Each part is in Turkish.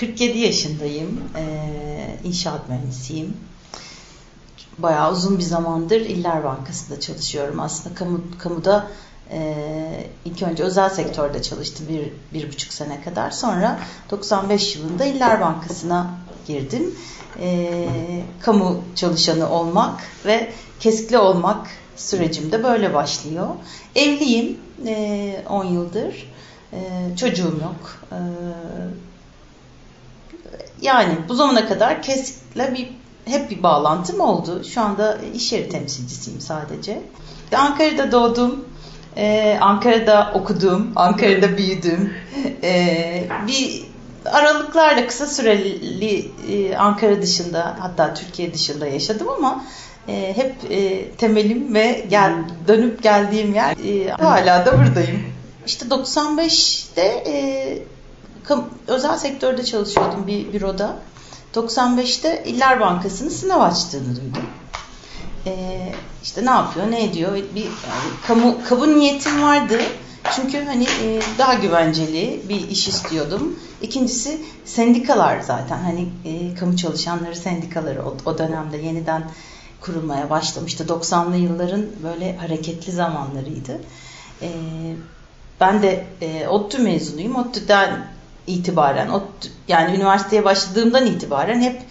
47 yaşındayım. İnşaat mühendisiyim. Bayağı uzun bir zamandır İller Bankası'nda çalışıyorum. Aslında kamuda ilk önce özel sektörde çalıştım 1,5 sene kadar. Sonra 95 yılında İller Bankası'na girdim. Kamu çalışanı olmak ve KESK'li olmak sürecim de böyle başlıyor. Evliyim 10 yıldır. Çocuğum yok. Yani bu zamana kadar KESK'le hep bir bağlantım oldu. Şu anda iş yeri temsilcisiyim sadece. Ankara'da doğdum. Ankara'da okudum. Ankara'da büyüdüm. Bir aralıklarla kısa süreli Ankara dışında, hatta Türkiye dışında yaşadım ama hep temelim ve dönüp geldiğim yer hala da buradayım. İşte 95'te özel sektörde çalışıyordum bir büroda. 95'te İller Bankası'nın sınav açtığını duydum. İşte ne yapıyor, ne ediyor? Kamu niyetim vardı. Çünkü daha güvenceli bir iş istiyordum. İkincisi sendikalar zaten. Kamu çalışanları sendikaları o dönemde yeniden kurulmaya başlamıştı. 90'lı yılların böyle hareketli zamanlarıydı. Ben de ODTÜ mezunuyum. ODTÜ'den itibaren, yani üniversiteye başladığımdan itibaren hep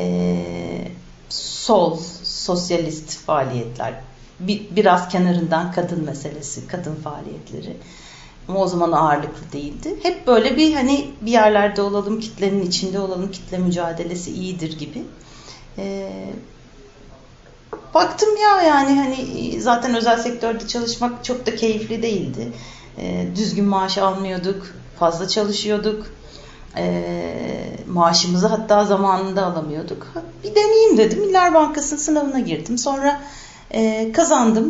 sosyalist faaliyetler, biraz kenarından kadın meselesi, kadın faaliyetleri. Ama o zaman ağırlıklı değildi. Hep böyle bir yerlerde olalım, kitlenin içinde olalım, kitle mücadelesi iyidir gibi. Baktım zaten özel sektörde çalışmak çok da keyifli değildi. Düzgün maaş almıyorduk, fazla çalışıyorduk. Maaşımızı hatta zamanında alamıyorduk. Bir deneyeyim dedim. İller Bankası'nın sınavına girdim. Sonra kazandım.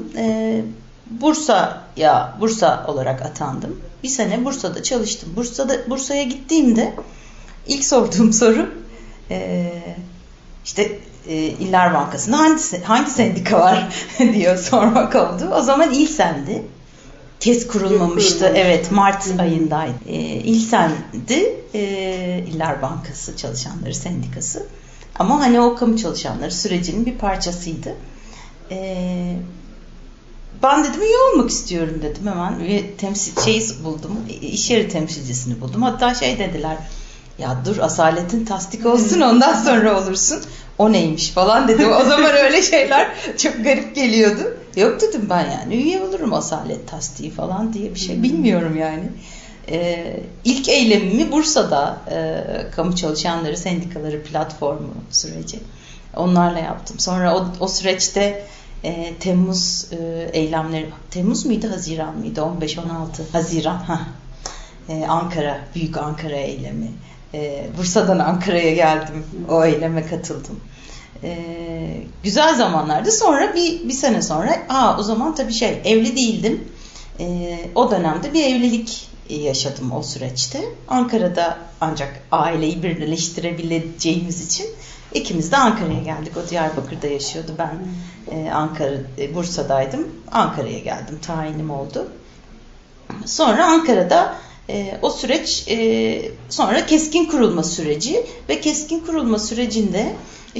Bursa olarak atandım. Bir sene Bursa'da çalıştım. Bursa'ya gittiğimde ilk sorduğum soru İller Bankası'nda hangi sendika var diye sormak oldu. O zaman İlsen'di. KESK kurulmamıştı. Evet, Mart ayındaydı. İlsen'di. İller Bankası Çalışanları Sendikası. Ama o kamu çalışanları sürecinin bir parçasıydı. Ben dedim iyi olmak istiyorum dedim hemen. Buldum. İş yeri temsilcisini buldum. Hatta dediler. Ya dur asaletin tasdik olsun ondan sonra olursun. O neymiş falan dedim. O zaman öyle şeyler çok garip geliyordu. Yok dedim ben üye olurum asalet tasdiği falan diye bir şey bilmiyorum yani. İlk eylemimi Bursa'da kamu çalışanları sendikaları platformu süreci. Onlarla yaptım. Sonra o süreçte Temmuz eylemleri, Temmuz muydu Haziran mıydı? 15-16 Haziran. Ankara, Büyük Ankara eylemi. Bursa'dan Ankara'ya geldim. O eyleme katıldım. Güzel zamanlardı. Sonra bir sene sonra o zaman tabii evli değildim. O dönemde bir evlilik yaşadım o süreçte. Ankara'da ancak aileyi birleştirebileceğimiz için ikimiz de Ankara'ya geldik. O Diyarbakır'da yaşıyordu. Ben Bursa'daydım. Ankara'ya geldim. Tayinim oldu. Sonra Ankara'da o süreç sonra keskin kurulma süreci ve keskin kurulma sürecinde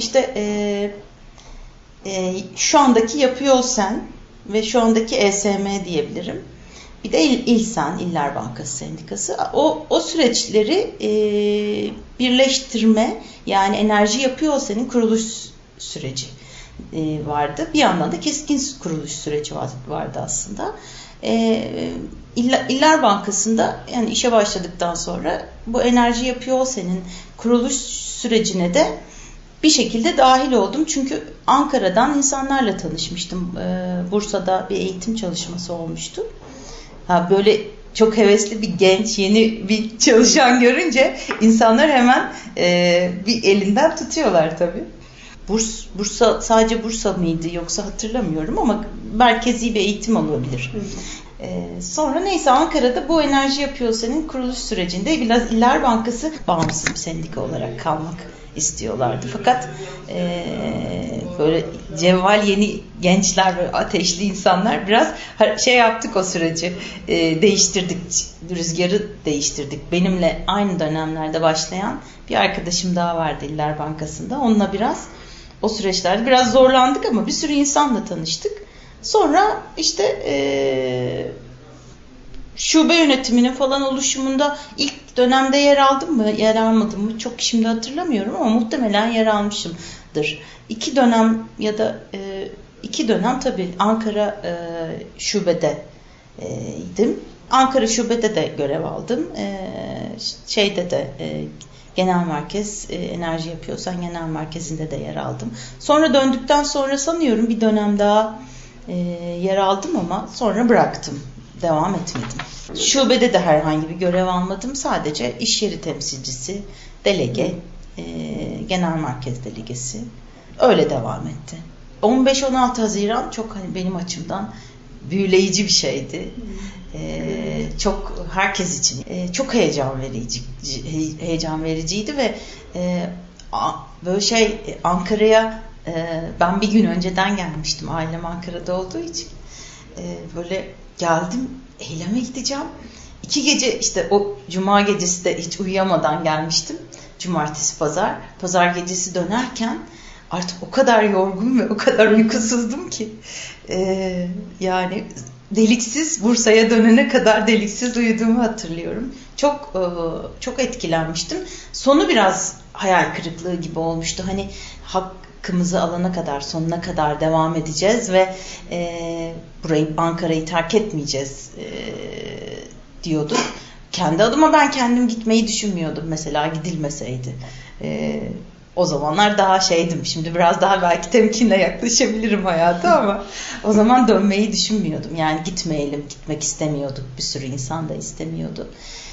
şu andaki Yapı Yol Sen ve şu andaki ESM diyebilirim. Bir de İlsen, İller Bankası Sendikası. O süreçleri birleştirme, yani Enerji Yapı Yol Sen'in kuruluş süreci vardı. Bir yandan da keskin kuruluş süreci vardı aslında. İller Bankası'nda işe başladıktan sonra bu Enerji Yapı Yol Sen'in kuruluş sürecine de bir şekilde dahil oldum. Çünkü Ankara'dan insanlarla tanışmıştım. Bursa'da bir eğitim çalışması olmuştu. Böyle çok hevesli bir genç, yeni bir çalışan görünce insanlar hemen bir elinden tutuyorlar tabii. Bursa sadece Bursa mıydı yoksa hatırlamıyorum ama merkezi bir eğitim olabilir. Sonra neyse Ankara'da bu Enerji Yapıyor Sen'in kuruluş sürecinde biraz İller Bankası bağımsız bir sendika olarak kalmak istiyorlardı. Fakat böyle cevval yeni gençler, böyle ateşli insanlar biraz şey yaptık o süreci, değiştirdik, rüzgarı değiştirdik. Benimle aynı dönemlerde başlayan bir arkadaşım daha vardı İller Bankası'nda. Onunla biraz o süreçlerde biraz zorlandık ama bir sürü insanla tanıştık. Sonra işte şube yönetiminin falan oluşumunda ilk dönemde yer aldım mı, yer almadım mı çok şimdi hatırlamıyorum ama muhtemelen yer almışımdır. 2 dönem ya da 2 dönem tabii Ankara şubede idim. Ankara şubede de görev aldım. Şeyde de genel merkez, Enerji Yapıyorsan genel merkezinde de yer aldım. Sonra döndükten sonra sanıyorum bir dönem daha yer aldım ama sonra bıraktım. Devam etmedim. Şubede de herhangi bir görev almadım. Sadece iş yeri temsilcisi, delege, genel merkez delegesi. Öyle devam etti. 15-16 Haziran çok hani benim açımdan büyüleyici bir şeydi. Çok herkes için çok heyecan vericiydi ve böyle Ankara'ya ben bir gün önceden gelmiştim. Ailem Ankara'da olduğu için böyle geldim, eyleme gideceğim. 2 gece işte o cuma gecesi de hiç uyuyamadan gelmiştim. Cumartesi, pazar gecesi dönerken artık o kadar yorgun ve o kadar uykusuzdum ki yani deliksiz Bursa'ya dönene kadar deliksiz uyuduğumu hatırlıyorum. Çok etkilenmiştim. Sonu biraz hayal kırıklığı gibi olmuştu. Hani hakkımızı alana kadar, sonuna kadar devam edeceğiz ve burayı, Ankara'yı terk etmeyeceğiz diyorduk. Kendi adıma ben kendim gitmeyi düşünmüyordum mesela gidilmeseydi. O zamanlar daha şeydim. Şimdi biraz daha belki temkinle yaklaşabilirim hayata ama o zaman dönmeyi düşünmüyordum. Yani gitmek istemiyorduk. Bir sürü insan da istemiyordu.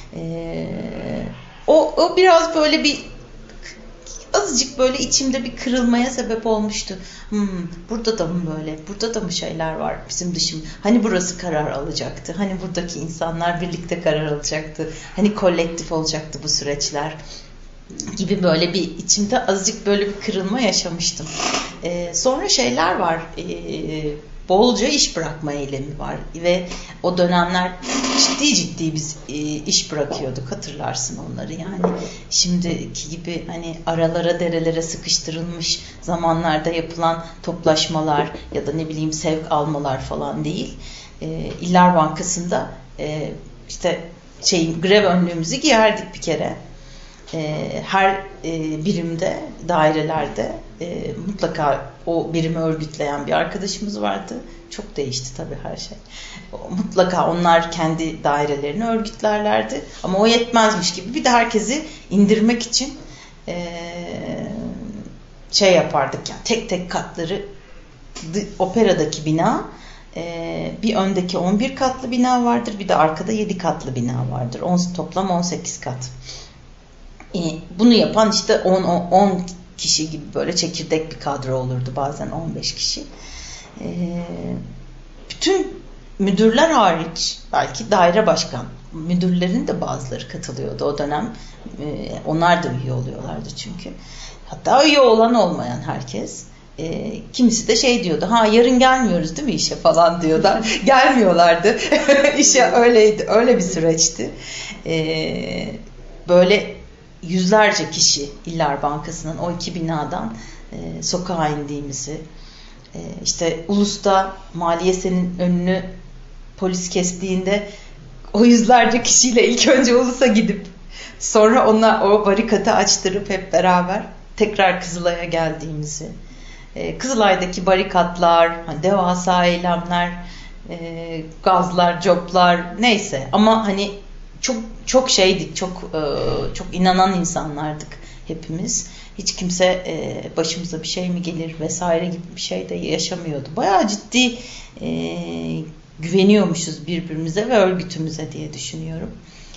O biraz böyle bir azıcık böyle içimde bir kırılmaya sebep olmuştu. Burada da mı böyle? Burada da mı şeyler var bizim dışım? Hani burası karar alacaktı? Hani buradaki insanlar birlikte karar alacaktı? Hani kolektif olacaktı bu süreçler? Gibi böyle bir içimde azıcık böyle bir kırılma yaşamıştım. Sonra şeyler var. Bolca iş bırakma eylemi var ve o dönemler ciddi biz iş bırakıyorduk, hatırlarsın onları yani şimdiki gibi hani aralara derelere sıkıştırılmış zamanlarda yapılan toplaşmalar ya da ne bileyim sevk almalar falan değil. İller Bankası'nda işte grev önlüğümüzü giyerdik bir kere. Her birimde, dairelerde mutlaka o birimi örgütleyen bir arkadaşımız vardı. Çok değişti tabii her şey. Mutlaka onlar kendi dairelerini örgütlerlerdi. Ama o yetmezmiş gibi bir de herkesi indirmek için yapardık. Yani tek tek katları, operadaki bina, bir öndeki 11 katlı bina vardır. Bir de arkada 7 katlı bina vardır. Toplam 18 kat. Bunu yapan işte 10 kişi gibi böyle çekirdek bir kadro olurdu. Bazen 15 kişi. Bütün müdürler hariç belki daire başkan müdürlerin de bazıları katılıyordu o dönem. Onlar da üye oluyorlardı çünkü. Hatta üye olan olmayan herkes. Kimisi de diyordu. Yarın gelmiyoruz değil mi işe falan diyorlar. Gelmiyorlardı. İşe öyleydi. Öyle bir süreçti. Böyle yüzlerce kişi İller Bankası'nın o 2 binadan sokağa indiğimizi, işte Ulus'ta Maliyese'nin önünü polis kestiğinde o yüzlerce kişiyle ilk önce Ulus'a gidip sonra o barikatı açtırıp hep beraber tekrar Kızılay'a geldiğimizi, Kızılay'daki barikatlar, devasa eylemler, gazlar, coplar neyse ama hani çok şeydik, çok inanan insanlardık hepimiz. Hiç kimse başımıza bir şey mi gelir vesaire gibi bir şey de yaşamıyordu. Bayağı ciddi güveniyormuşuz birbirimize ve örgütümüze diye düşünüyorum.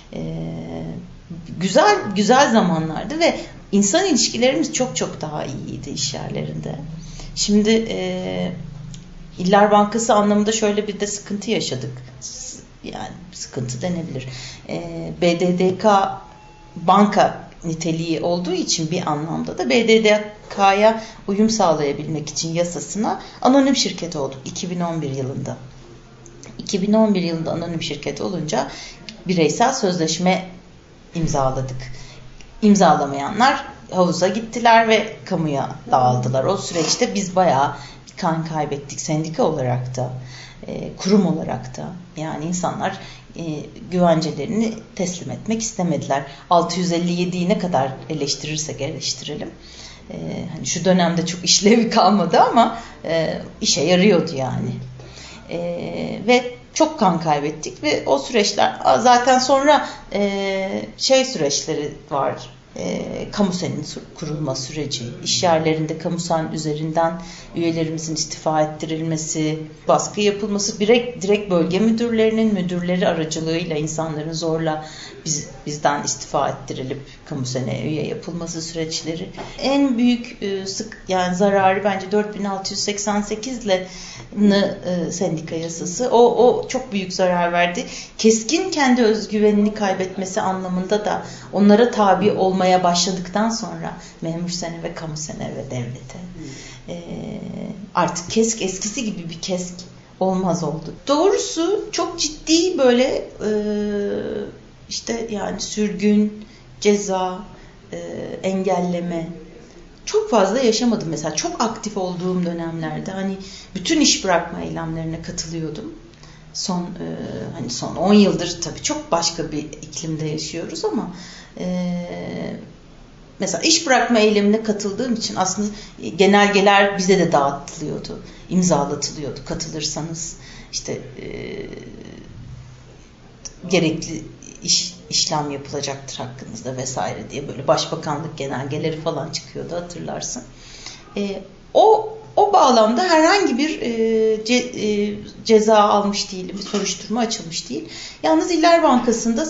Güzel zamanlardı ve insan ilişkilerimiz çok daha iyiydi iş yerlerinde. Şimdi İller Bankası anlamında şöyle bir de sıkıntı yaşadık. yani sıkıntı denebilir. BDDK banka niteliği olduğu için bir anlamda da BDDK'ya uyum sağlayabilmek için yasasına anonim şirket olduk 2011 yılında. 2011 yılında anonim şirket olunca bireysel sözleşme imzaladık. İmzalamayanlar havuza gittiler ve kamuya dağıldılar. O süreçte biz bayağı kan kaybettik sendika olarak da, kurum olarak da. Yani insanlar güvencelerini teslim etmek istemediler. 657'yi ne kadar eleştirirsek eleştirelim. Hani şu dönemde çok işlevi kalmadı ama işe yarıyordu yani. Ve çok kan kaybettik ve o süreçler zaten sonra süreçleri var. Kamu senin kurulma süreci, iş yerlerinde kamu sen üzerinden üyelerimizin istifa ettirilmesi, baskı yapılması, direkt bölge müdürleri aracılığıyla insanların zorla bizden istifa ettirilip kamu sene üye yapılması süreçleri. En büyük yani zararı bence 4688 ile sendika yasası. O çok büyük zarar verdi. Keskin kendi özgüvenini kaybetmesi anlamında da onlara tabi olmaya başladıktan sonra memur sene ve kamu sene ve devlete artık KESK eskisi gibi bir KESK olmaz oldu. Doğrusu çok ciddi böyle işte yani sürgün, ceza, engelleme çok fazla yaşamadım. Mesela çok aktif olduğum dönemlerde hani bütün iş bırakma eylemlerine katılıyordum. Son 10 yıldır tabii çok başka bir iklimde yaşıyoruz ama mesela iş bırakma eylemine katıldığım için aslında genelgeler bize de dağıtılıyordu, imzalatılıyordu. Katılırsanız işte gerekli işlem yapılacaktır hakkınızda vesaire diye böyle başbakanlık genelgeleri falan çıkıyordu, hatırlarsın. O bağlamda herhangi bir ceza almış değilim, bir soruşturma açılmış değil. Yalnız İller Bankası'nda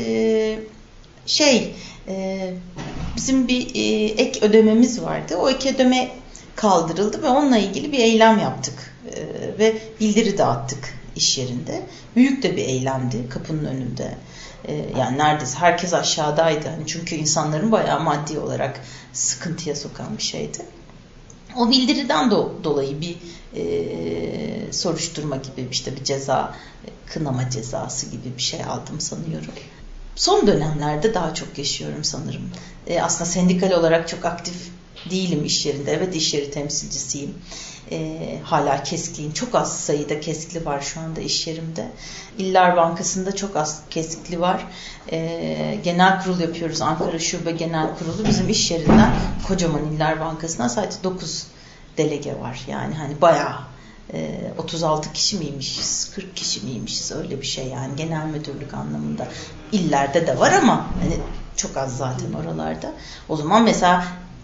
bizim bir ek ödememiz vardı. O ek ödeme kaldırıldı ve onunla ilgili bir eylem yaptık ve bildiri dağıttık iş yerinde. Büyük de bir eylemdi kapının önünde. Yani neredeyse herkes aşağıdaydı. Hani çünkü insanların bayağı maddi olarak sıkıntıya sokan bir şeydi. O bildiriden dolayı bir soruşturma gibi işte bir ceza, kınama cezası gibi bir şey aldım sanıyorum. Son dönemlerde daha çok yaşıyorum sanırım. Aslında sendikal olarak çok aktif değilim iş yerinde. Evet, iş yeri temsilcisiyim. Hala keskliyim. Çok az sayıda keskli var şu anda iş yerimde. İller Bankası'nda çok az keskli var. Genel kurul yapıyoruz. Ankara Şube Genel Kurulu. Bizim iş yerinden kocaman İller Bankası'ndan sadece 9 delege var. Yani hani bayağı 36 kişi miymişiz, 40 kişi miymişiz, öyle bir şey yani genel müdürlük anlamında. İllerde de var ama hani çok az zaten oralarda. O zaman mesela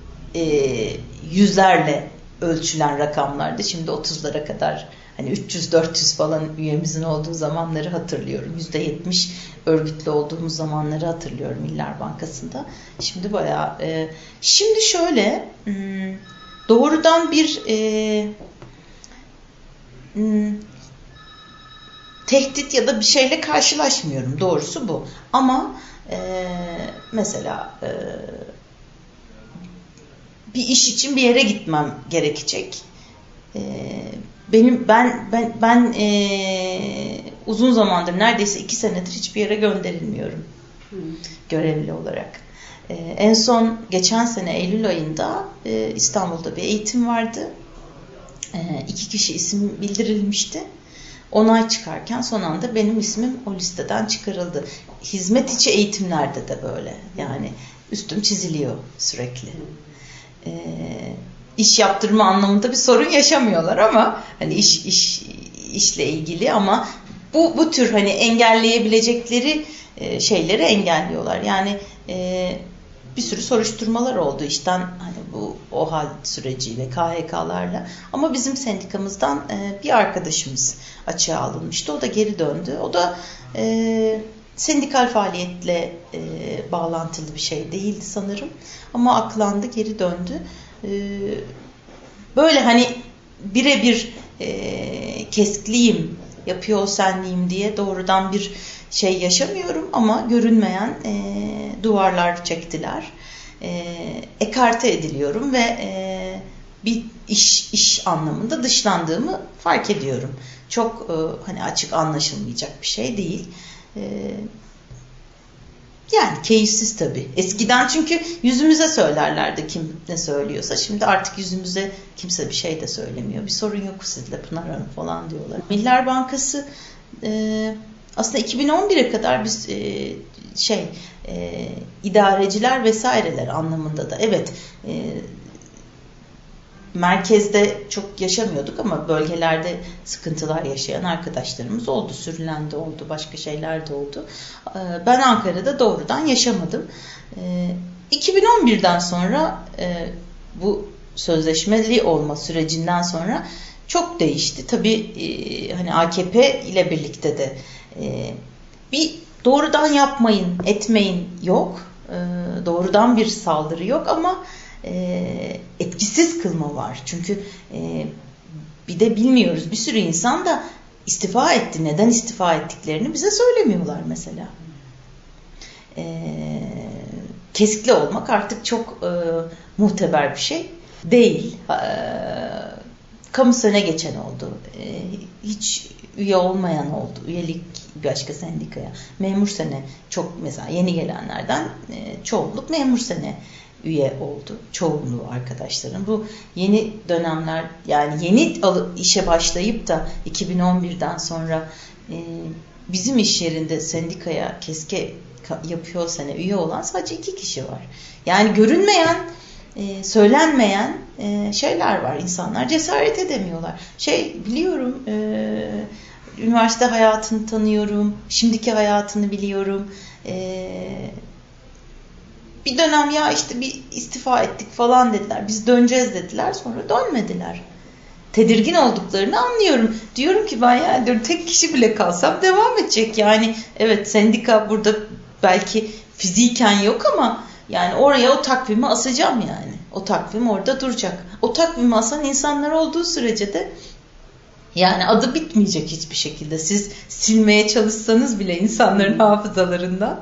yüzlerle ölçülen rakamlardı. Şimdi 30'lara kadar hani 300-400 falan üyemizin olduğu zamanları hatırlıyorum. %70 örgütlü olduğumuz zamanları hatırlıyorum İller Bankası'nda. Şimdi bayağı şimdi şöyle doğrudan bir tehdit ya da bir şeyle karşılaşmıyorum. Doğrusu bu. Ama mesela bir iş için bir yere gitmem gerekecek. Ben uzun zamandır, neredeyse 2 senedir hiçbir yere gönderilmiyorum görevli olarak. En son geçen sene Eylül ayında İstanbul'da bir eğitim vardı. 2 kişi isim bildirilmişti. Onay çıkarken son anda benim ismim o listeden çıkarıldı. Hizmet içi eğitimlerde de böyle. Yani üstüm çiziliyor sürekli. İş yaptırma anlamında bir sorun yaşamıyorlar ama hani işle ilgili ama bu tür hani engelleyebilecekleri şeyleri engelliyorlar. Yani bir sürü soruşturmalar oldu işten hani bu OHAL süreciyle, KHK'larla. Ama bizim sendikamızdan bir arkadaşımız açığa alınmıştı. O da geri döndü. O da sendikal faaliyetle bağlantılı bir şey değildi sanırım. Ama aklandı, geri döndü. Böyle hani birebir keskliyim yapıyor senliyim diye doğrudan bir şey yaşamıyorum ama görünmeyen duvarlar çektiler. Ekarte ediliyorum ve bir iş anlamında dışlandığımı fark ediyorum. Çok hani açık anlaşılmayacak bir şey değil. Yani keyifsiz tabii. Eskiden çünkü yüzümüze söylerlerdi kim ne söylüyorsa. Şimdi artık yüzümüze kimse bir şey de söylemiyor. Bir sorun yok sizde Pınar Hanım falan diyorlar. Miller Bankası aslında 2011'e kadar biz idareciler vesaireler anlamında da evet merkezde çok yaşamıyorduk ama bölgelerde sıkıntılar yaşayan arkadaşlarımız oldu. Sürülen de oldu, başka şeyler de oldu. Ben Ankara'da doğrudan yaşamadım. 2011'den sonra bu sözleşmeli olma sürecinden sonra çok değişti. Tabii hani AKP ile birlikte de bir doğrudan yapmayın, etmeyin yok. Doğrudan bir saldırı yok ama etkisiz kılma var. Çünkü bir de bilmiyoruz. Bir sürü insan da istifa etti. Neden istifa ettiklerini bize söylemiyorlar mesela. Keskli olmak artık çok muteber bir şey değil. Kamu sene geçen oldu. Hiç üye olmayan oldu. Üyelik başka sendikaya. Memur sene çok mesela yeni gelenlerden çoğunluk memur sene üye oldu. Çoğunluğu arkadaşlarım. Bu yeni dönemler yani yeni işe başlayıp da 2011'den sonra bizim iş yerinde sendikaya keske yapıyor sene üye olan sadece 2 kişi var. Yani görünmeyen, söylenmeyen şeyler var. İnsanlar cesaret edemiyorlar. Biliyorum üniversite hayatını tanıyorum. Şimdiki hayatını biliyorum. Bir dönem ya işte bir istifa ettik falan dediler. Biz döneceğiz dediler. Sonra dönmediler. Tedirgin olduklarını anlıyorum. Diyorum ki ben yani tek kişi bile kalsam devam edecek. Yani evet sendika burada belki fiziken yok ama yani oraya o takvimi asacağım yani. O takvim orada duracak. O takvimi asan insanlar olduğu sürece de yani adı bitmeyecek hiçbir şekilde. Siz silmeye çalışsanız bile insanların hafızalarından.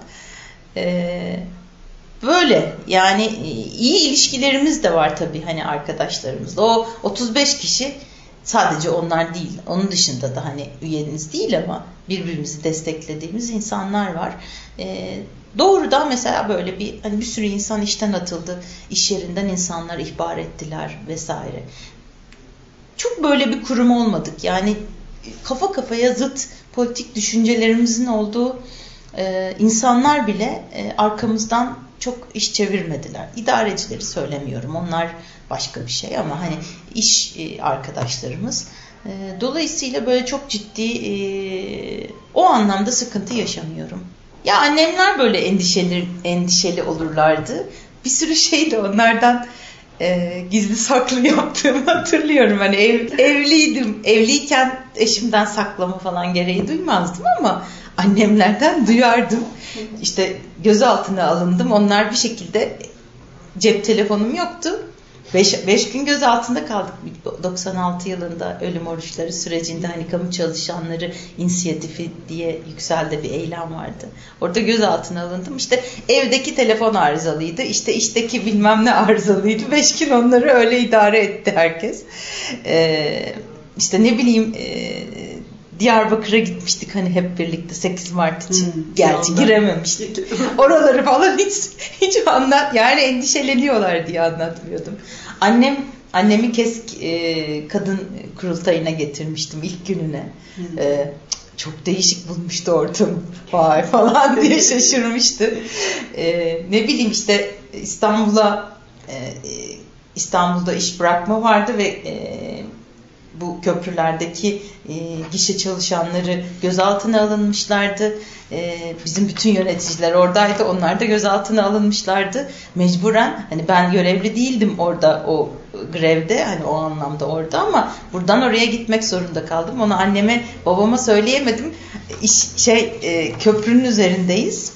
Böyle yani iyi ilişkilerimiz de var tabii hani arkadaşlarımızla. O 35 kişi sadece onlar değil. Onun dışında da hani üyeniz değil ama birbirimizi desteklediğimiz insanlar var. Doğrudan mesela böyle bir sürü insan işten atıldı. İş yerinden insanlar ihbar ettiler vesaire. Çok böyle bir kurum olmadık. Yani kafa kafaya zıt politik düşüncelerimizin olduğu insanlar bile arkamızdan çok iş çevirmediler. İdarecileri söylemiyorum. Onlar başka bir şey ama hani iş arkadaşlarımız. Dolayısıyla böyle çok ciddi o anlamda sıkıntı yaşamıyorum. Ya annemler böyle endişeli olurlardı. Bir sürü şey de onlardan gizli saklı yaptığımı hatırlıyorum. Hani evliydim. Evliyken eşimden saklama falan gereği duymazdım ama annemlerden duyardım. İşte gözaltına alındım. Onlar bir şekilde cep telefonum yoktu. 5 gün gözaltında kaldık. 96 yılında ölüm oruçları sürecinde hani kamu çalışanları inisiyatifi diye Yüksel'de bir eylem vardı. Orada gözaltına alındım. İşte evdeki telefon arızalıydı. İşte işteki bilmem ne arızalıydı. 5 gün onları öyle idare etti herkes. İşte ne bileyim Diyarbakır'a gitmiştik hani hep birlikte 8 Mart için. Gerçi girememiştik. Oraları falan hiç yani endişeleniyorlar diye anlatmıyordum. Annemi kadın kurultayına getirmiştim ilk gününe. Çok değişik bulmuştu ortamı. Vay falan diye şaşırmıştı. Ne bileyim işte İstanbul'da iş bırakma vardı ve bu köprülerdeki gişe çalışanları gözaltına alınmışlardı. Bizim bütün yöneticiler oradaydı. Onlar da gözaltına alınmışlardı. Mecburen hani ben görevli değildim orada o grevde hani o anlamda orada ama buradan oraya gitmek zorunda kaldım. Onu anneme babama söyleyemedim. Köprünün üzerindeyiz.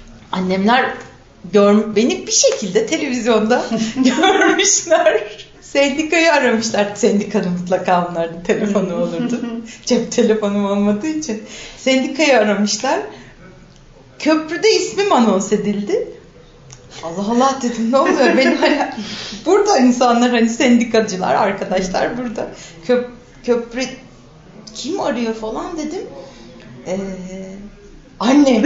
Annemler beni bir şekilde televizyonda görmüşler. Sendikayı aramışlar. Sendikanın mutlaka onlarda telefonu olurdu. Cep telefonum olmadığı için. Sendikayı aramışlar. Köprüde ismim anons edildi. Allah Allah dedim, ne oluyor? Benim hani burada insanlar, hani sendikacılar, arkadaşlar burada. Köprü kim arıyor falan dedim. Annem.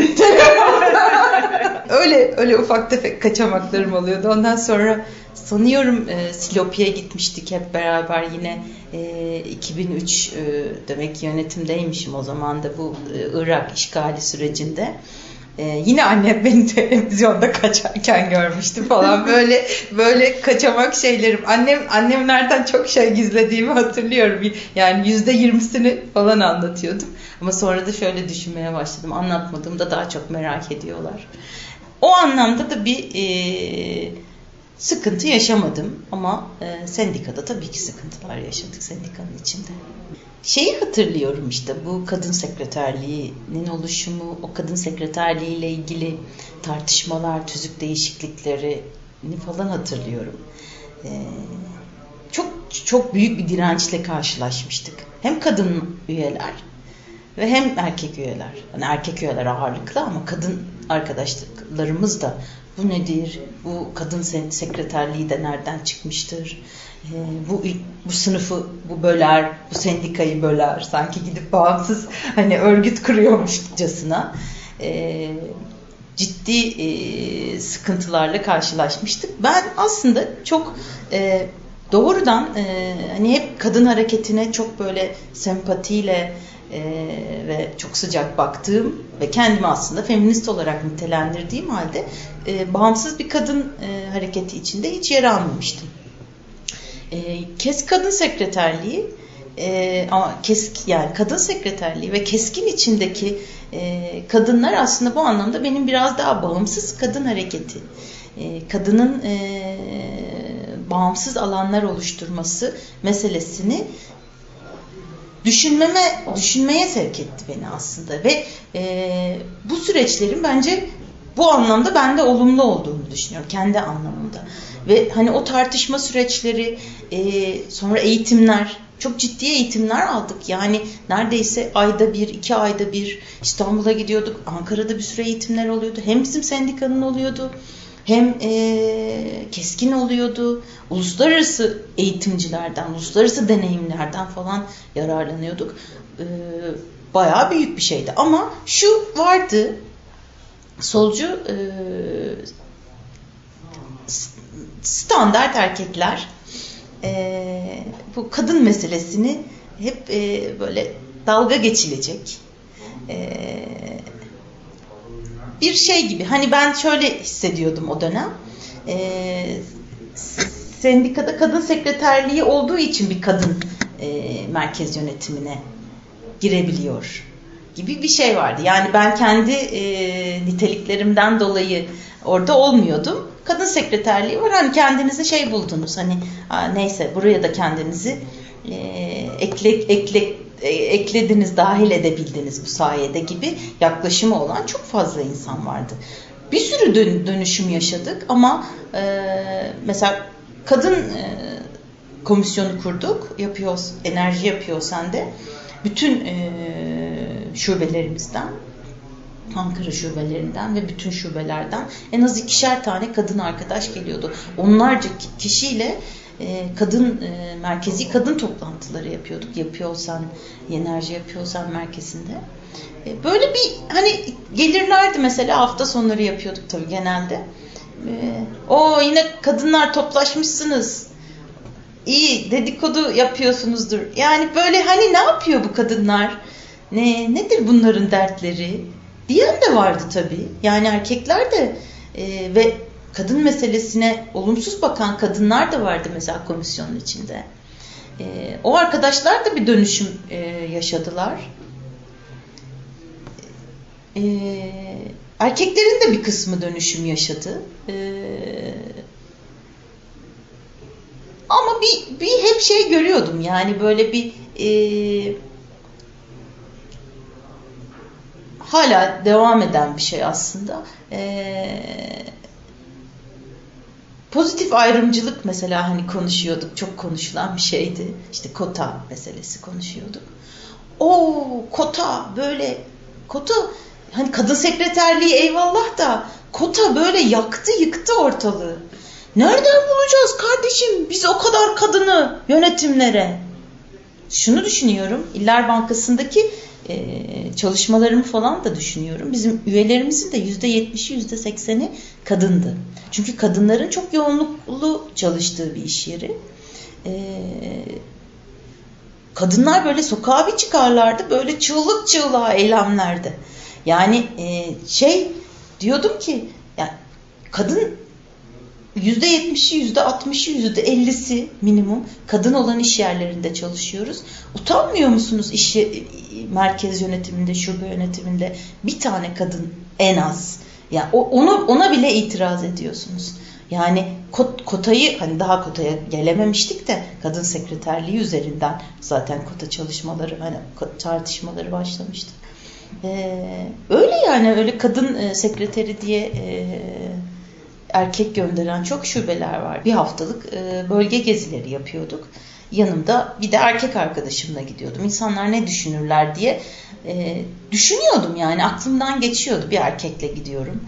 öyle ufak tefek kaçamaklarım oluyordu. Ondan sonra sanıyorum Silopi'ye gitmiştik hep beraber yine 2003 demek yönetimdeymişim o zaman da bu Irak işgali sürecinde. Yine annem beni televizyonda kaçarken görmüştü falan, böyle kaçamak şeylerim. Annemlerden çok şey gizlediğimi hatırlıyorum. Yani %20'sini falan anlatıyordum. Ama sonra da şöyle düşünmeye başladım. Anlatmadığımda daha çok merak ediyorlar. O anlamda da bir sıkıntı yaşamadım. Ama sendikada tabii ki sıkıntılar yaşadık sendikanın içinde. Şeyi hatırlıyorum, işte bu kadın sekreterliğinin oluşumu, o kadın sekreterliğiyle ilgili tartışmalar, tüzük değişikliklerini falan hatırlıyorum. Çok büyük bir dirençle karşılaşmıştık. Hem kadın üyeler ve hem erkek üyeler. Yani erkek üyeler ağırlıklı ama kadın arkadaşlarımız da bu nedir, bu kadın sekreterliği de nereden çıkmıştır, bu sınıfı bu böler, bu sendikayı böler, sanki gidip bağımsız hani örgüt kuruyormuşçasına ciddi sıkıntılarla karşılaşmıştık. Ben aslında çok doğrudan hani hep kadın hareketine çok böyle sempatiyle ve çok sıcak baktığım ve kendimi aslında feminist olarak nitelendirdiğim halde bağımsız bir kadın hareketi içinde hiç yer almamıştım. Kadın sekreterliği yani kadın sekreterliği ve Keskin içindeki kadınlar aslında bu anlamda benim biraz daha bağımsız kadın hareketi, kadının bağımsız alanlar oluşturması meselesini düşünmeye sevk etti beni aslında ve bu süreçlerin bence bu anlamda bende olumlu olduğunu düşünüyorum kendi anlamımda. Ve hani o tartışma süreçleri, sonra eğitimler, çok ciddi eğitimler aldık. Yani neredeyse ayda bir, 2 ayda bir İstanbul'a gidiyorduk. Ankara'da bir süre eğitimler oluyordu. Hem bizim sendikanın oluyordu, hem Keskin oluyordu. Uluslararası eğitimcilerden, uluslararası deneyimlerden falan yararlanıyorduk. Bayağı büyük bir şeydi. Ama şu vardı, solcu standart erkekler bu kadın meselesini hep böyle dalga geçilecek bir şey gibi. Hani ben şöyle hissediyordum o dönem. Sendikada kadın sekreterliği olduğu için bir kadın merkez yönetimine girebiliyor gibi bir şey vardı. Yani ben kendi niteliklerimden dolayı orada olmuyordum. Kadın sekreterliği var. Hani kendinizi şey buldunuz. Hani neyse buraya da kendinizi eklediniz, dahil edebildiniz bu sayede gibi yaklaşımı olan çok fazla insan vardı. Bir sürü dönüşüm yaşadık ama mesela kadın komisyonu kurduk. Yapıyoruz, enerji yapıyor sende. Bütün şubelerimizden, Ankara şubelerinden ve bütün şubelerden en az 2'şer tane kadın arkadaş geliyordu. Onlarca kişiyle merkezi kadın toplantıları yapıyorduk. Yapıyorsan, enerji yapıyorsan merkezinde. Böyle bir hani gelirlerdi mesela, hafta sonları yapıyorduk tabii genelde. O yine kadınlar toplaşmışsınız. İyi dedikodu yapıyorsunuzdur. Yani böyle hani ne yapıyor bu kadınlar? Nedir bunların dertleri? Diyen de vardı tabii. Yani erkekler de ve kadın meselesine olumsuz bakan kadınlar da vardı mesela komisyonun içinde. O arkadaşlar da bir dönüşüm yaşadılar. Erkeklerin de bir kısmı dönüşüm yaşadı. Ama bir hep şey görüyordum, yani böyle bir hala devam eden bir şey aslında. pozitif ayrımcılık mesela hani konuşuyorduk. Çok konuşulan bir şeydi. İşte kota meselesi konuşuyorduk. O kota böyle kota hani kadın sekreterliği eyvallah da kota böyle yaktı yıktı ortalığı. Nereden bulacağız kardeşim biz o kadar kadını yönetimlere? Şunu düşünüyorum. İller Bankası'ndaki çalışmalarımı falan da düşünüyorum. Bizim üyelerimizin de %70'i %80'i kadındı. Çünkü kadınların çok yoğunluklu çalıştığı bir iş yeri. Kadınlar böyle sokağa bir çıkarlardı. Böyle çığlık çığlığa eylemlerde. Yani diyordum ki yani kadın %70'i, %60'ı, %50'si minimum kadın olan iş yerlerinde çalışıyoruz. Utanmıyor musunuz merkez yönetiminde, şube yönetiminde bir tane kadın en az? Yani ona bile itiraz ediyorsunuz. Yani kotayı hani daha kotaya gelememiştik de kadın sekreterliği üzerinden zaten kota çalışmaları hani tartışmaları başlamıştı. Öyle yani öyle kadın sekreteri diye erkek gönderen çok şubeler var. Bir haftalık bölge gezileri yapıyorduk. Yanımda bir de erkek arkadaşımla gidiyordum. İnsanlar ne düşünürler diye düşünüyordum yani aklımdan geçiyordu. Bir erkekle gidiyorum.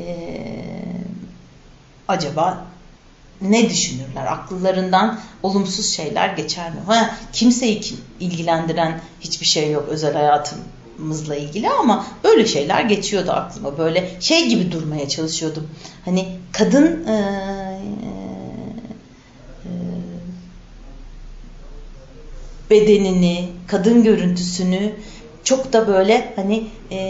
Acaba ne düşünürler? Akıllarından olumsuz şeyler geçer mi? Kimseyi ilgilendiren hiçbir şey yok özel hayatımızla ilgili ama böyle şeyler geçiyordu aklıma. Böyle şey gibi durmaya çalışıyordum. Hani kadın bedenini, kadın görüntüsünü çok da böyle hani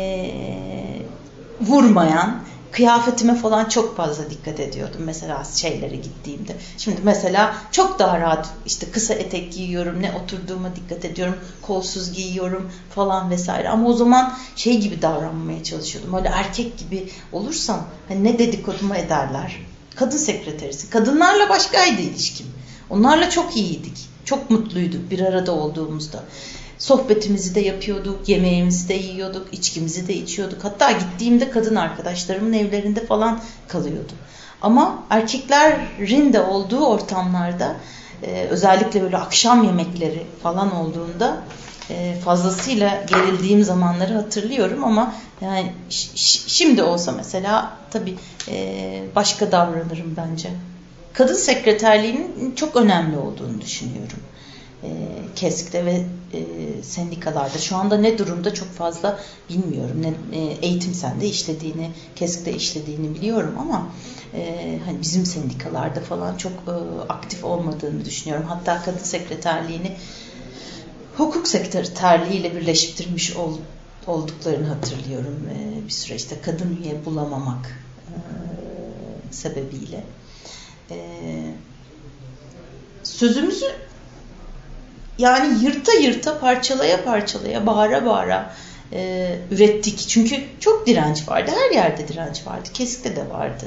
vurmayan, kıyafetime falan çok fazla dikkat ediyordum mesela şeylere gittiğimde. Şimdi mesela çok daha rahat işte kısa etek giyiyorum, ne oturduğuma dikkat ediyorum, kolsuz giyiyorum falan vesaire. Ama o zaman şey gibi davranmaya çalışıyordum. Öyle erkek gibi olursam hani ne dedikodumu ederler. Kadın sekreterisi. Kadınlarla başkaydı ilişkim. Onlarla çok iyiydik. Çok mutluyduk bir arada olduğumuzda. Sohbetimizi de yapıyorduk, yemeğimizi de yiyorduk, içkimizi de içiyorduk. Hatta gittiğimde kadın arkadaşlarımın evlerinde falan kalıyordum. Ama erkeklerin de olduğu ortamlarda özellikle böyle akşam yemekleri falan olduğunda fazlasıyla gerildiğim zamanları hatırlıyorum ama yani şimdi olsa mesela tabii başka davranırım bence. Kadın sekreterliğinin çok önemli olduğunu düşünüyorum. KESK'te ve sendikalarda. Şu anda ne durumda çok fazla bilmiyorum. Eğitim Sen'de işlediğini, KESK'te işlediğini biliyorum ama hani bizim sendikalarda falan çok aktif olmadığını düşünüyorum. Hatta kadın sekreterliğini hukuk sekreterliğiyle birleştirmiş olduklarını hatırlıyorum. Bir süre işte kadın üye bulamamak sebebiyle. Sözümüzü yani yırta yırta, parçalaya parçalaya, bağıra bağıra ürettik. Çünkü çok direnç vardı. Her yerde direnç vardı. KESK'te de vardı.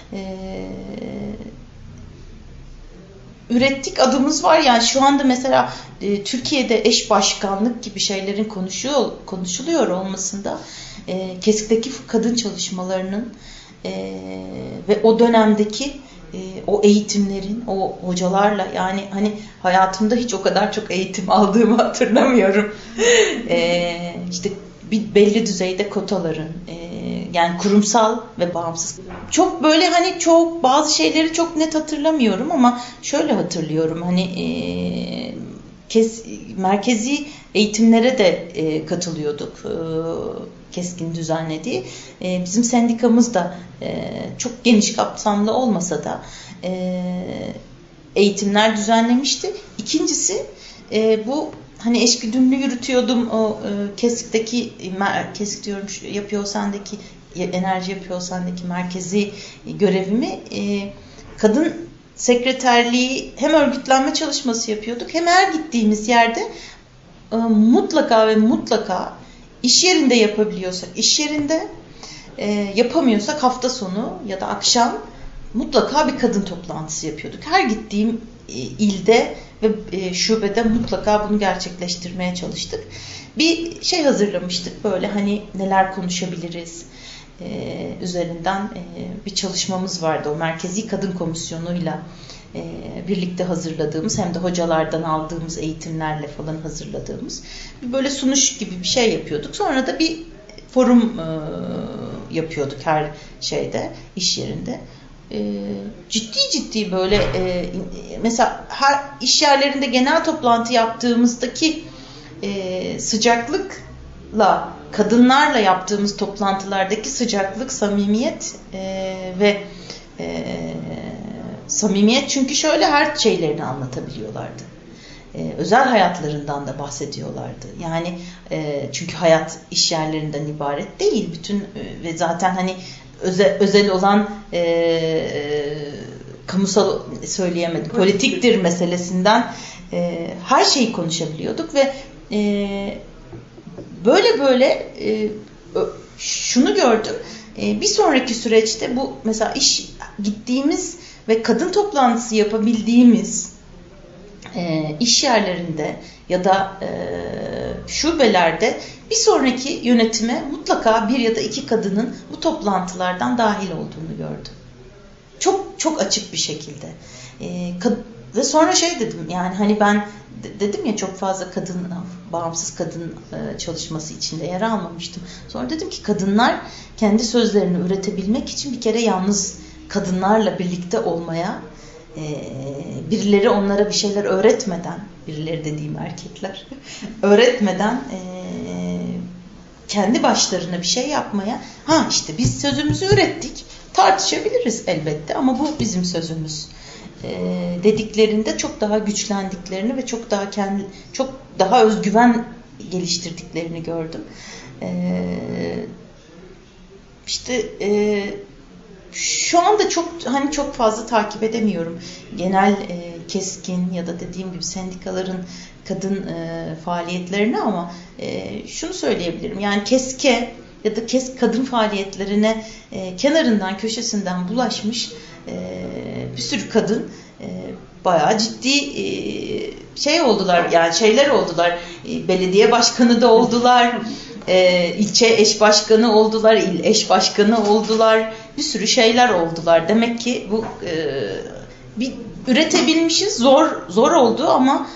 Ürettik, adımız var. Yani şu anda mesela Türkiye'de eş başkanlık gibi şeylerin konuşuluyor olmasında KESK'teki kadın çalışmalarının ve o dönemdeki o eğitimlerin, o hocalarla yani hani hayatımda hiç o kadar çok eğitim aldığımı hatırlamıyorum. İşte bir belli düzeyde kotaların yani kurumsal ve bağımsız. Çok böyle hani bazı şeyleri çok net hatırlamıyorum ama şöyle hatırlıyorum hani merkezi eğitimlere de katılıyorduk. KESK'in düzenlediği. Bizim sendikamız da çok geniş kapsamlı olmasa da eğitimler düzenlemişti. İkincisi bu hani eşgüdümlü yürütüyordum o KESK'teki KESK diyorum Yapıyor Sen'deki Enerji Yapıyor Sen'deki merkezi görevimi kadın sekreterliği hem örgütlenme çalışması yapıyorduk hem her gittiğimiz yerde mutlaka ve mutlaka İş yerinde yapabiliyorsak iş yerinde, yapamıyorsak hafta sonu ya da akşam mutlaka bir kadın toplantısı yapıyorduk. Her gittiğim ilde ve şubede mutlaka bunu gerçekleştirmeye çalıştık. Bir şey hazırlamıştık böyle hani neler konuşabiliriz, üzerinden bir çalışmamız vardı. O Merkezi Kadın Komisyonu'yla birlikte hazırladığımız, hem de hocalardan aldığımız eğitimlerle falan hazırladığımız böyle sunuş gibi bir şey yapıyorduk. Sonra da bir forum yapıyorduk her iş yerinde. Ciddi böyle mesela her iş yerlerinde genel toplantı yaptığımızdaki sıcaklıkla kadınlarla yaptığımız toplantılardaki sıcaklık, samimiyet ve samimiyet, çünkü şöyle her şeylerini anlatabiliyorlardı. Özel hayatlarından da bahsediyorlardı. Yani çünkü hayat iş yerlerinden ibaret değil. Bütün ve zaten hani özel olan kamusal söyleyemedim. Politiktir meselesinden her şeyi konuşabiliyorduk ve böyle şunu gördüm. Bir sonraki süreçte bu mesela gittiğimiz ve kadın toplantısı yapabildiğimiz iş yerlerinde ya da şubelerde bir sonraki yönetime mutlaka bir ya da iki kadının bu toplantılardan dahil olduğunu gördüm. Çok açık bir şekilde. Ve sonra dedim, yani hani ben dedim ya, çok fazla bağımsız kadın çalışması içinde yer almamıştım. Sonra dedim ki kadınlar kendi sözlerini üretebilmek için bir kere yalnız kadınlarla birlikte olmaya, birileri onlara bir şeyler öğretmeden, birileri dediğim erkekler, öğretmeden kendi başlarına bir şey yapmaya, işte biz sözümüzü ürettik, tartışabiliriz elbette ama bu bizim sözümüz dediklerinde çok daha güçlendiklerini ve çok daha özgüven geliştirdiklerini gördüm. Şu anda çok fazla takip edemiyorum genel KESK'in ya da dediğim gibi sendikaların kadın faaliyetlerini, ama şunu söyleyebilirim. Yani KESK'e ya da KESK kadın faaliyetlerine kenarından köşesinden bulaşmış bir sürü kadın bayağı ciddi oldular, yani şeyler oldular, belediye başkanı da oldular, ilçe eş başkanı oldular, il eş başkanı oldular, bir sürü şeyler oldular. Demek ki bu bir üretebilmişiz, zor oldu ama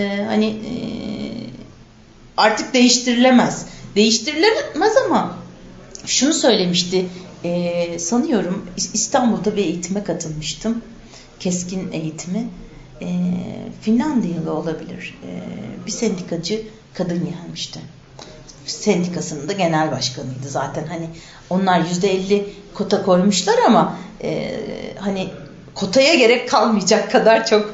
artık değiştirilemez ama şunu söylemişti, sanıyorum İstanbul'da bir eğitime katılmıştım, KESK'in eğitimi, Finlandiyalı olabilir, bir sendikacı kadın gelmişti. Sendikasının da genel başkanıydı zaten. Hani onlar %50 kota koymuşlar ama hani kotaya gerek kalmayacak kadar çok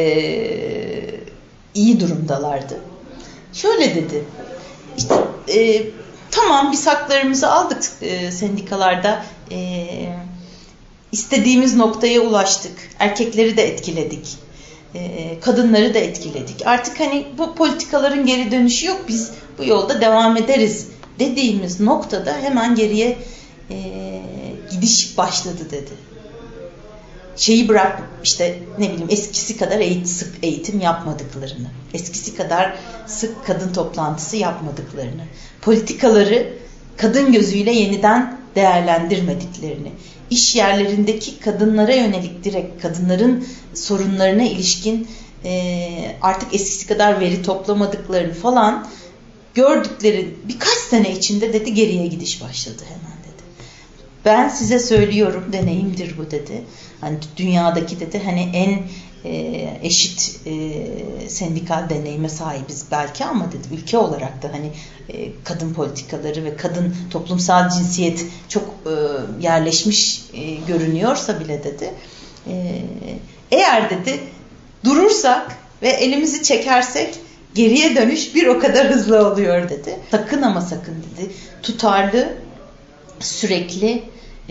iyi durumdalardı. Şöyle dedi, işte tamam, biz haklarımızı aldık sendikalarda, istediğimiz noktaya ulaştık, erkekleri de etkiledik, kadınları da etkiledik. Artık hani bu politikaların geri dönüşü yok, biz bu yolda devam ederiz dediğimiz noktada hemen geriye gidiş başladı dedi. Bırak, eskisi kadar sık eğitim yapmadıklarını, eskisi kadar sık kadın toplantısı yapmadıklarını, politikaları kadın gözüyle yeniden değerlendirmediklerini, iş yerlerindeki kadınlara yönelik direkt kadınların sorunlarına ilişkin artık eskisi kadar veri toplamadıklarını falan gördükleri birkaç sene içinde dedi geriye gidiş başladı hemen dedi. Ben size söylüyorum, deneyimdir bu dedi. Hani dünyadaki dedi hani en eşit sendikal deneyime sahibiz belki ama dedi ülke olarak da hani kadın politikaları ve kadın toplumsal cinsiyet çok yerleşmiş görünüyorsa bile dedi, eğer dedi durursak ve elimizi çekersek geriye dönüş bir o kadar hızlı oluyor dedi. Sakın ama sakın dedi, tutarlı, sürekli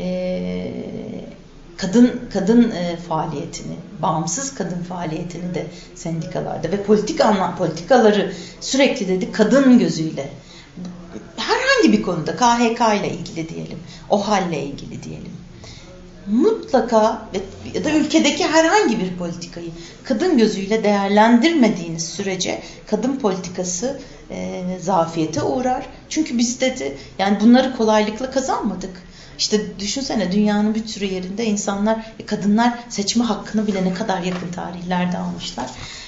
kadın faaliyetini, bağımsız kadın faaliyetini de sendikalarda ve politikaları sürekli dedi kadın gözüyle, herhangi bir konuda, KHK ile ilgili diyelim, OHAL ile ilgili diyelim, mutlaka ya da ülkedeki herhangi bir politikayı kadın gözüyle değerlendirmediğiniz sürece kadın politikası zafiyete uğrar. Çünkü biz dedi yani bunları kolaylıkla kazanmadık. İşte düşünsene, dünyanın bir sürü yerinde insanlar, kadınlar seçme hakkını bile ne kadar yakın tarihlerde almışlar.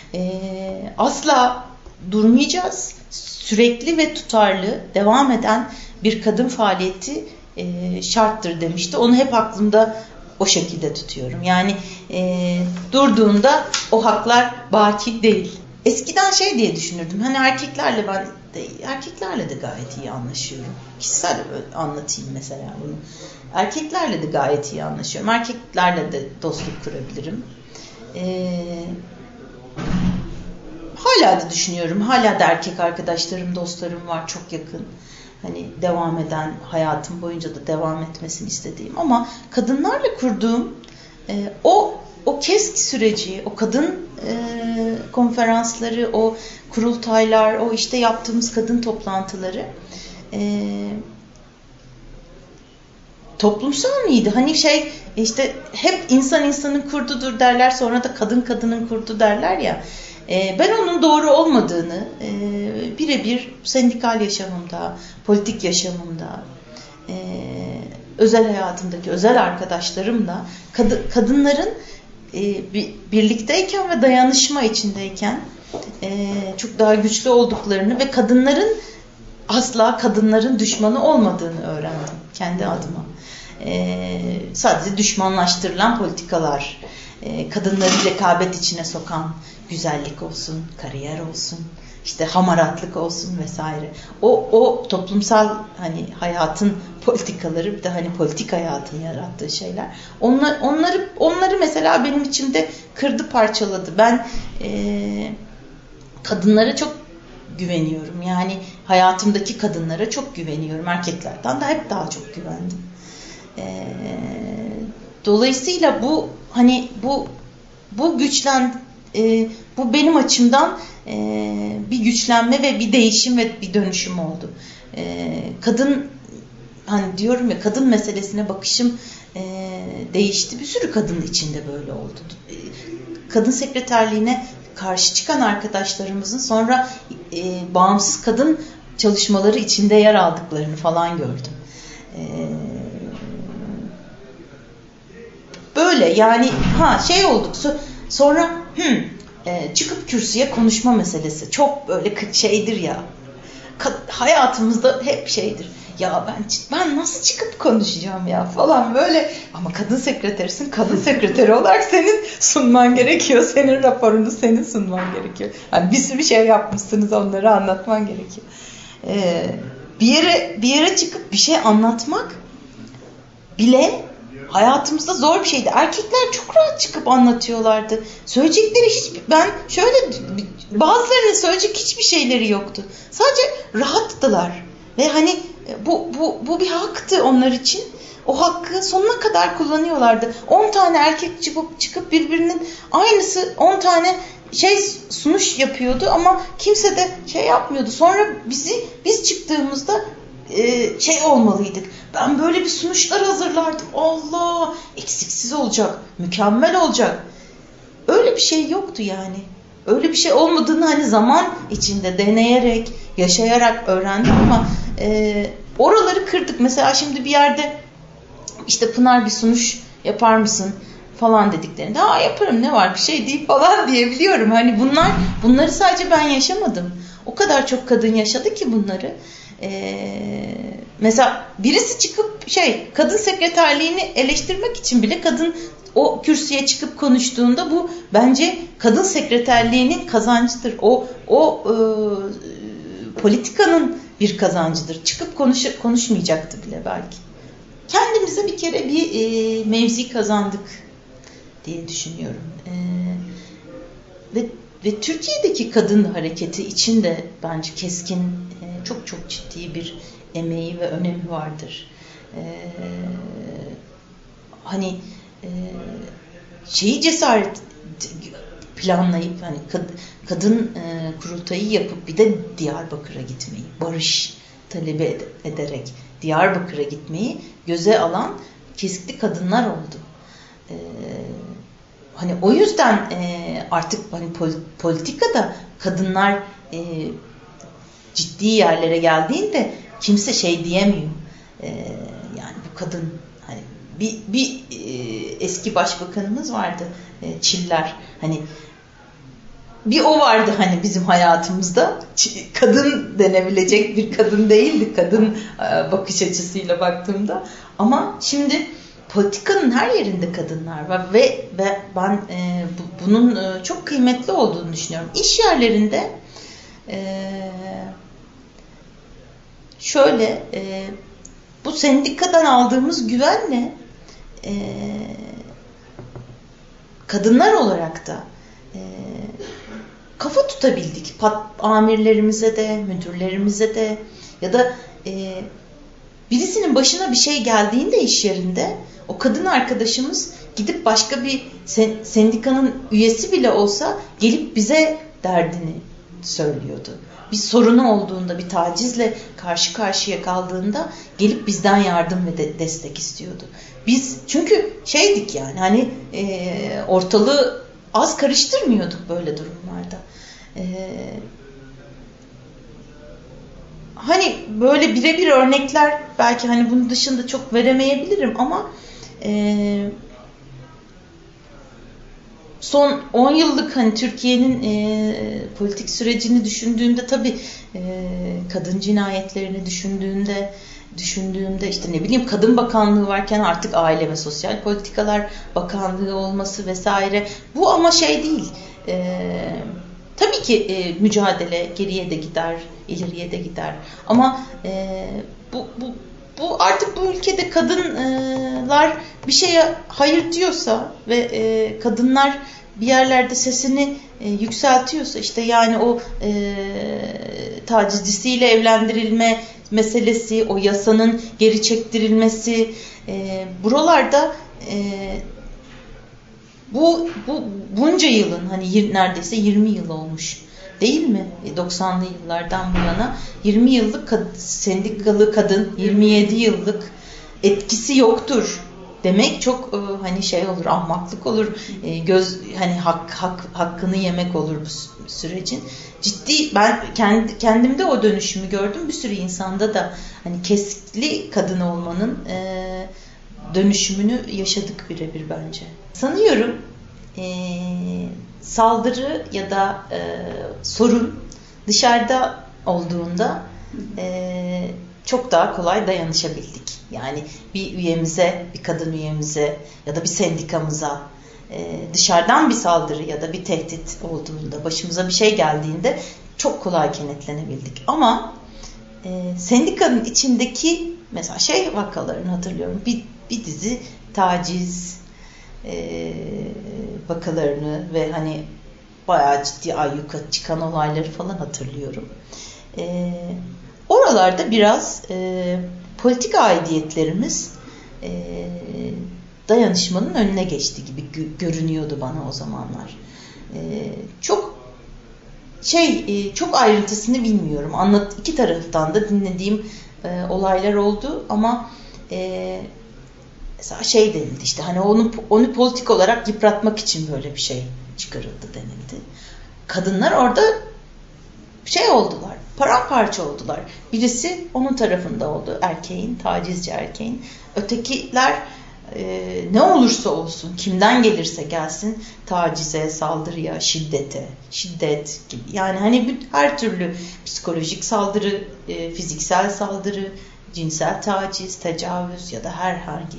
Asla durmayacağız. Sürekli ve tutarlı devam eden bir kadın faaliyeti şarttır demişti. Onu hep aklımda o şekilde tutuyorum. Yani durduğunda o haklar baki değil. Eskiden şey diye düşünürdüm. Hani erkeklerle de gayet iyi anlaşıyorum. Kişisel anlatayım mesela bunu. Erkeklerle de gayet iyi anlaşıyorum. Erkeklerle de dostluk kurabilirim. Hala da düşünüyorum. Hala da erkek arkadaşlarım, dostlarım var çok yakın. Hani devam eden, hayatım boyunca da devam etmesini istediğim. Ama kadınlarla kurduğum o KESK süreci, o kadın konferansları, o kurultaylar, o işte yaptığımız kadın toplantıları toplumsal mıydı? Hani işte hep insan insanın kurdudur derler, sonra da kadın kadının kurdu derler ya. Ben onun doğru olmadığını birebir sendikal yaşamımda, politik yaşamımda, özel hayatımdaki özel arkadaşlarımla kadınların birlikteyken ve dayanışma içindeyken çok daha güçlü olduklarını ve kadınların asla kadınların düşmanı olmadığını öğrendim kendi adıma. Sadece düşmanlaştırılan politikalar, kadınları rekabet içine sokan güzellik olsun, kariyer olsun, işte hamaratlık olsun vesaire. O toplumsal hani hayatın politikaları, bir de hani politik hayatın yarattığı şeyler. Onları mesela benim içimde kırdı, parçaladı. Ben kadınlara çok güveniyorum. Yani hayatımdaki kadınlara çok güveniyorum. Erkeklerden de hep daha çok güvendim. Dolayısıyla bu benim açımdan bir güçlenme ve bir değişim ve bir dönüşüm oldu. Kadın, hani diyorum ya, kadın meselesine bakışım değişti. Bir sürü kadın içinde böyle oldu. Kadın sekreterliğine karşı çıkan arkadaşlarımızın sonra bağımsız kadın çalışmaları içinde yer aldıklarını falan gördüm. Böyle yani olduk. Sonra çıkıp kürsüye konuşma meselesi çok böyle şeydir ya. Hayatımızda hep şeydir. Ya ben nasıl çıkıp konuşacağım ya falan böyle. Ama kadın sekreterisin. Kadın sekreteri olarak senin sunman gerekiyor. Senin raporunu senin sunman gerekiyor. Yani bir sürü şey yapmışsınız, onları anlatman gerekiyor. Bir yere çıkıp bir şey anlatmak bile hayatımızda zor bir şeydi. Erkekler çok rahat çıkıp anlatıyorlardı. Söyleyecekleri bazılarının söyleyecek hiçbir şeyleri yoktu. Sadece rahattılar. Ve hani bu bir haktı onlar için. O hakkı sonuna kadar kullanıyorlardı. 10 tane erkek çıkıp birbirinin aynısı 10 tane sunuş yapıyordu ama kimse de yapmıyordu. Sonra biz çıktığımızda olmalıydık. Ben böyle bir sunuşlar hazırlardım. Allah, eksiksiz olacak, mükemmel olacak. Öyle bir şey yoktu yani. Öyle bir şey olmadığını hani zaman içinde deneyerek, yaşayarak öğrendim ama oraları kırdık. Mesela şimdi bir yerde işte Pınar bir sunuş yapar mısın falan dediklerinde yaparım, ne var bir şey değil falan diyebiliyorum. Hani bunları sadece ben yaşamadım. O kadar çok kadın yaşadı ki bunları. Mesela birisi çıkıp kadın sekreterliğini eleştirmek için bile kadın o kürsüye çıkıp konuştuğunda bu bence kadın sekreterliğinin kazancıdır. O politikanın bir kazancıdır. Çıkıp konuşmayacaktı bile belki. Kendimize bir kere bir mevzi kazandık diye düşünüyorum. Ve Türkiye'deki kadın hareketi için de bence KESK'in çok çok ciddi bir emeği ve önemi vardır. Cesaret planlayıp hani kadın kurultayı yapıp bir de Diyarbakır'a gitmeyi, barış talebi ederek Diyarbakır'a gitmeyi göze alan KESK'li kadınlar oldu. Hani o yüzden artık hani politikada kadınlar ciddi yerlere geldiğinde kimse diyemiyor. Yani bu kadın bir eski başbakanımız vardı, Çiller. Hani bir o vardı hani bizim hayatımızda. Kadın denebilecek bir kadın değildi, kadın bakış açısıyla baktığımda. Ama şimdi politikanın her yerinde kadınlar var ve ben bunun çok kıymetli olduğunu düşünüyorum. İş yerlerinde şöyle bu sendikadan aldığımız güvenle kadınlar olarak da kafa tutabildik. Amirlerimize de, müdürlerimize de ya da birisinin başına bir şey geldiğinde iş yerinde o kadın arkadaşımız gidip başka bir sendikanın üyesi bile olsa gelip bize derdini söylüyordu. Bir sorunu olduğunda, bir tacizle karşı karşıya kaldığında gelip bizden yardım ve destek istiyordu. Biz çünkü şeydik yani hani ortalığı az karıştırmıyorduk böyle durumlarda. Hani böyle birebir örnekler belki hani bunun dışında çok veremeyebilirim ama son 10 yıllık hani Türkiye'nin politik sürecini düşündüğünde tabii kadın cinayetlerini düşündüğümde işte ne bileyim Kadın Bakanlığı varken artık Aile ve Sosyal Politikalar Bakanlığı olması vesaire. Bu ama şey değil. Tabii ki mücadele geriye de gider, ileriye de gider. Ama bu artık bu ülkede kadınlar bir şeye hayır diyorsa ve kadınlar bir yerlerde sesini yükseltiyorsa işte yani o tacizcisiyle evlendirilme meselesi, o yasanın geri çektirilmesi buralarda bunca yılın hani neredeyse 20 yıl olmuş değil mi? 90'lı yıllardan bu yana 20 yıllık sendikalı kadın 27 yıllık etkisi yoktur demek çok hani şey olur, ahmaklık olur, hani hakkını yemek olur bu sürecin. Ciddi ben kendimde o dönüşümü gördüm. Bir sürü insanda da hani kesikli kadın olmanın dönüşümünü yaşadık birebir bence. Sanıyorum saldırı ya da sorun dışarıda olduğunda çok daha kolay dayanışabildik. Yani bir üyemize, bir kadın üyemize ya da bir sendikamıza dışarıdan bir saldırı ya da bir tehdit olduğunda, başımıza bir şey geldiğinde çok kolay kenetlenebildik. Ama sendikanın içindeki mesela şey vakalarını hatırlıyorum. Bir dizi taciz vakalarını ve hani bayağı ciddi ayyuka çıkan olayları falan hatırlıyorum. Oralarda biraz politik aidiyetlerimiz dayanışmanın önüne geçti gibi görünüyordu bana o zamanlar. Çok ayrıntısını bilmiyorum. İki taraftan da dinlediğim olaylar oldu ama mesela şey denildi işte hani onu politik olarak yıpratmak için böyle bir şey çıkarıldı denildi. Kadınlar orada şey oldular, paramparça oldular. Birisi onun tarafında oldu, tacizci erkeğin. Ötekiler ne olursa olsun, kimden gelirse gelsin tacize, saldırıya, şiddet gibi. Yani hani her türlü psikolojik saldırı, fiziksel saldırı, cinsel taciz, tecavüz ya da herhangi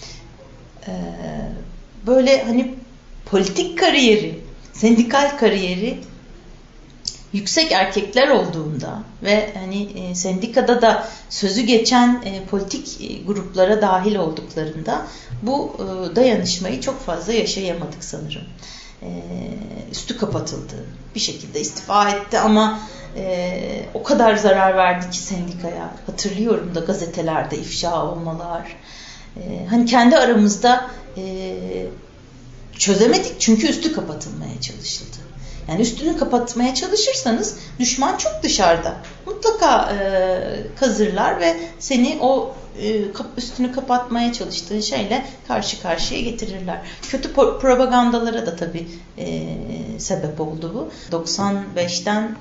böyle hani politik kariyeri, sendikal kariyeri yüksek erkekler olduğunda ve hani sendikada da sözü geçen politik gruplara dahil olduklarında bu dayanışmayı çok fazla yaşayamadık sanırım. Üstü kapatıldı. Bir şekilde istifa etti ama o kadar zarar verdi ki sendikaya. Hatırlıyorum da gazetelerde ifşa olmalar. Hani kendi aramızda çözemedik çünkü üstü kapatılmaya çalışıldı. Yani üstünü kapatmaya çalışırsanız düşman çok dışarıda. Mutlaka kazırlar ve seni o üstünü kapatmaya çalıştığın şeyle karşı karşıya getirirler. Kötü propagandalara da tabii sebep oldu bu. 95'ten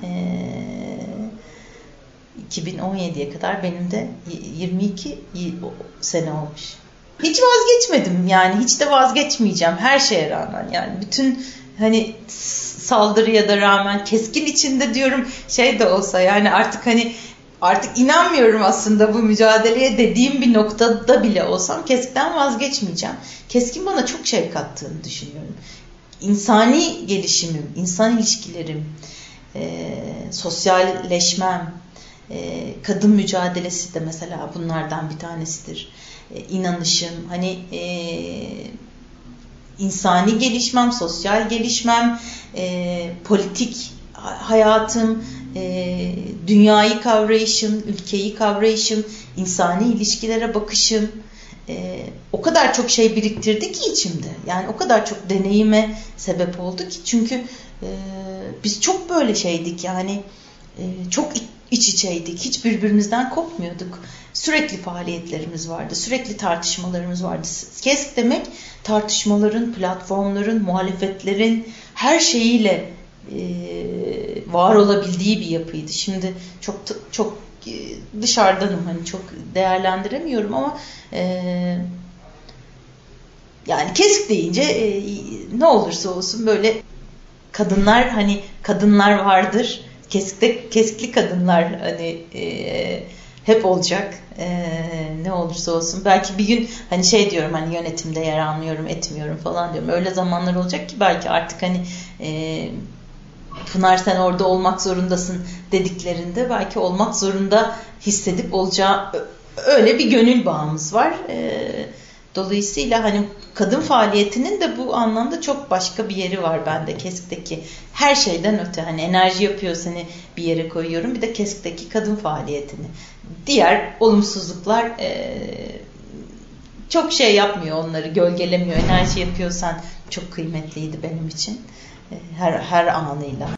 2017'ye kadar benim de 22 sene olmuş. Hiç vazgeçmedim yani, hiç de vazgeçmeyeceğim her şeye rağmen. Yani bütün hani saldırıya da rağmen, keskin içinde diyorum şey de olsa yani, artık inanmıyorum aslında bu mücadeleye dediğim bir noktada bile olsam Kesk'ten vazgeçmeyeceğim. Kesk'in bana çok şey kattığını düşünüyorum. İnsani gelişimim, insan ilişkilerim, sosyalleşmem, kadın mücadelesi de mesela bunlardan bir tanesidir. İnanışım, hani insani gelişmem, sosyal gelişmem, politik hayatım, dünyayı kavrayışım, ülkeyi kavrayışım, insani ilişkilere bakışım, o kadar çok şey biriktirdi ki içimde. Yani o kadar çok deneyime sebep oldu ki. Çünkü biz çok böyle şeydik yani, çok iç içeydik. Hiç birbirimizden kopmuyorduk. Sürekli faaliyetlerimiz vardı. Sürekli tartışmalarımız vardı. KESK demek tartışmaların, platformların, muhalefetlerin her şeyiyle var olabildiği bir yapıydı. Şimdi çok dışarıdanım, hani çok değerlendiremiyorum ama yani KESK deyince ne olursa olsun böyle kadınlar, hani kadınlar vardır. Keskli kadınlar hani hep olacak. Ne olursa olsun. Belki bir gün hani şey diyorum, hani yönetimde yer almıyorum, etmiyorum falan diyorum. Öyle zamanlar olacak ki belki artık hani Pınar sen orada olmak zorundasın dediklerinde belki olmak zorunda hissedip olacağı, öyle bir gönül bağımız var. Dolayısıyla hani kadın faaliyetinin de bu anlamda çok başka bir yeri var bende KESK'teki. Her şeyden öte, hani enerji yapıyor seni bir yere koyuyorum. Bir de KESK'teki kadın faaliyetini. Diğer olumsuzluklar çok şey yapmıyor, onları gölgelemiyor. Enerji yapıyorsan çok kıymetliydi benim için. Her anıyla.